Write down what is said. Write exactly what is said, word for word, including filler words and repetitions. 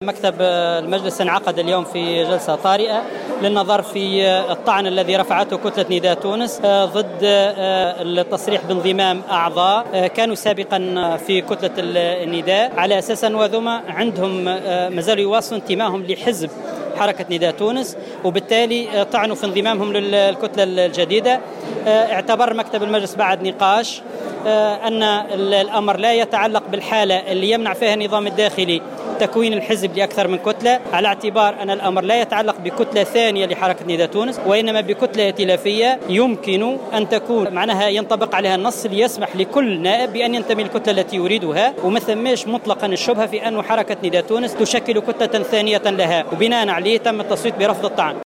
مكتب المجلس انعقد اليوم في جلسة طارئة للنظر في الطعن الذي رفعته كتلة نداء تونس ضد التصريح بانضمام أعضاء كانوا سابقا في كتلة النداء، على أساس أن وذوما عندهم مازالوا يواصلوا انتمائهم لحزب حركة نداء تونس، وبالتالي طعنوا في انضمامهم للكتلة الجديدة. اعتبر مكتب المجلس بعد نقاش أن الأمر لا يتعلق بالحالة اللي يمنع فيها النظام الداخلي تكوين الحزب لأكثر من كتلة، على اعتبار أن الأمر لا يتعلق بكتلة ثانية لحركة نداء تونس، وإنما بكتلة ائتلافية يمكن أن تكون معناها ينطبق عليها النص ليسمح لكل نائب بأن ينتمي للكتلة التي يريدها، وما ثماش مطلقا الشبهة في أن حركة نداء تونس تشكل كتلة ثانية لها، وبناء عليه تم التصويت برفض الطعن.